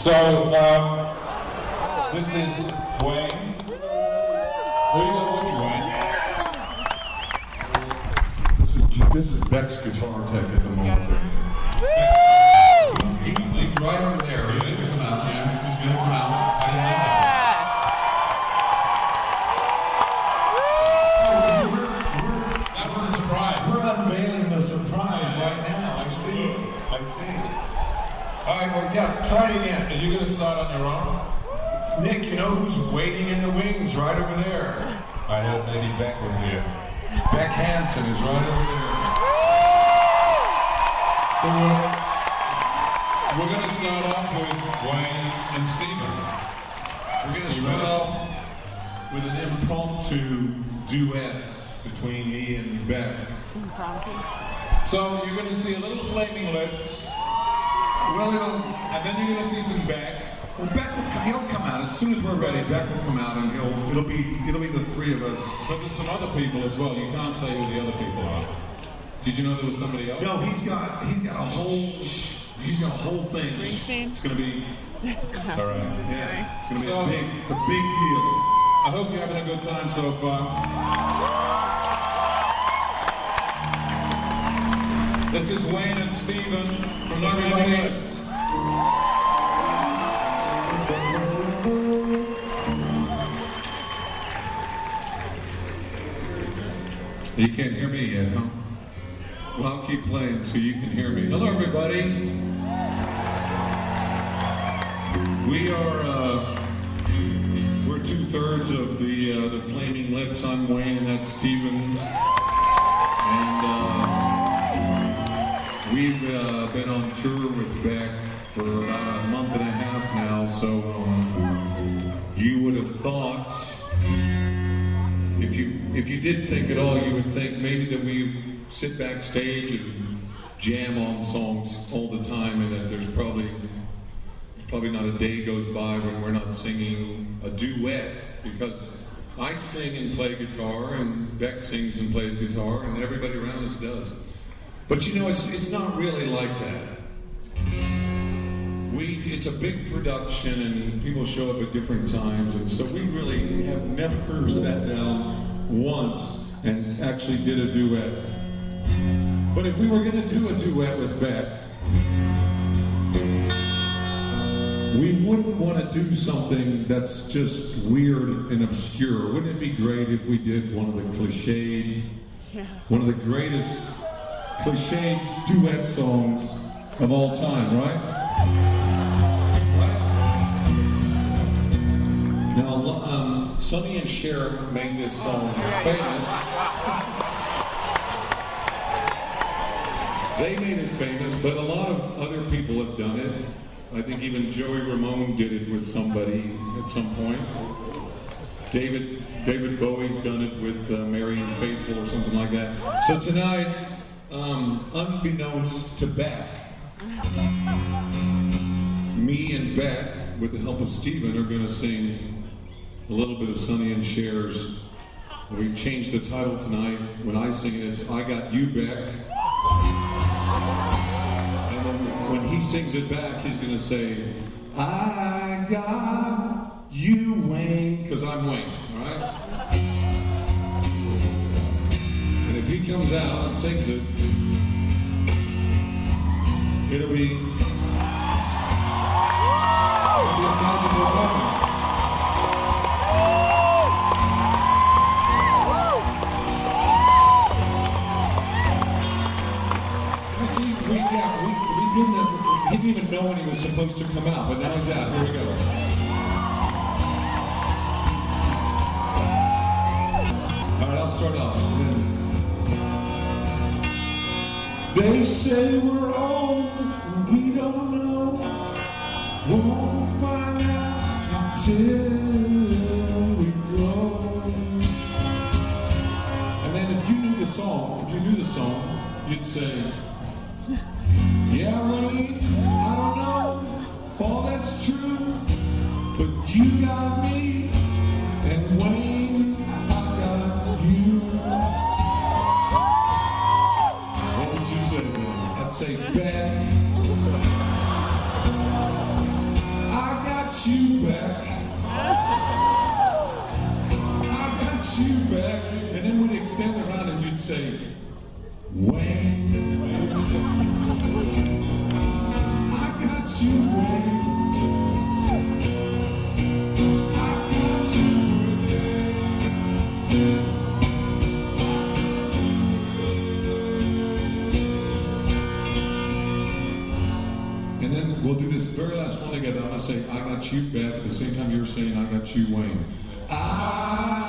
So, this is Wayne. Where you going with you, Wayne? This is Beck's guitar tech at the moment. He's right over there. He is going to come out. Yeah, he's going to come out. I didn't know that. That was a surprise. We're unveiling the surprise right now. I see. All right, well, yeah, try it again. Are you going to start on your own? Nick, you know who's waiting in the wings right over there? I heard Lady Beck was here. Beck Hansen is right over there. So we're going to start off with Wayne and Stephen. We're going to start off with an impromptu duet between me and Beck. So you're going to see a little Flaming Lips. Well, and then you're going to see some Beck. Well, Beck he'll come out as soon as we're ready. Beck will come out, and it'll be the three of us. But there's some other people as well. You can't say who the other people are. Did you know there was somebody else? No, he's got a whole thing. It's going to be all right. Yeah, it's going to be it's a big deal. I hope you're having a good time so far. This is Wayne and Stephen from the Flaming Lips. You can't hear me yet, huh? Well, I'll keep playing so you can hear me. Hello, everybody. We're 2/3 of the Flaming Lips. I'm Wayne, and that's Stephen. And we've been on tour with Beck for about a month and a half now. So you would have thought, if you did think at all, you would think maybe that we sit backstage and jam on songs all the time, and that there's probably not a day goes by when we're not singing a duet, because I sing and play guitar, and Beck sings and plays guitar, and everybody around us does. But you know, it's not really like that. It's a big production, and people show up at different times, and so we really have never sat down once and actually did a duet. But if we were going to do a duet with Beck, we wouldn't want to do something that's just weird and obscure. Wouldn't it be great if we did one of the one of the greatest cliched duet songs of all time, right? Now, Sonny and Cher made this song famous. They made it famous, but a lot of other people have done it. I think even Joey Ramone did it with somebody at some point. David Bowie's done it with Marianne Faithfull or something like that. So tonight, unbeknownst to Beck, me and Beck, with the help of Stephen, are going to sing a little bit of Sonny and Cher's. We've changed the title tonight. When I sing it, it's I Got You, Beck. And then when he sings it back, he's going to say, I got you, Wayne, because I'm Wayne, all right? And if he comes out and sings it, it'll be a magical moment. He didn't even know when he was supposed to come out, but now he's out. Here we go. All right, I'll start off. They say we're old and we don't know. Won't find out until we grow. And then if you knew the song, you'd say, yeah, Wayne, I don't know if all that's true, but you got me, and Wayne, I got you. What would you say then? I'd say, Beck, I got you back. And then we'd extend around and you'd say, Wayne, I got you, Wayne. I got you, and then we'll do this very last one together. I'm going to say, I got you back at the same time you're saying, I got you, Wayne. I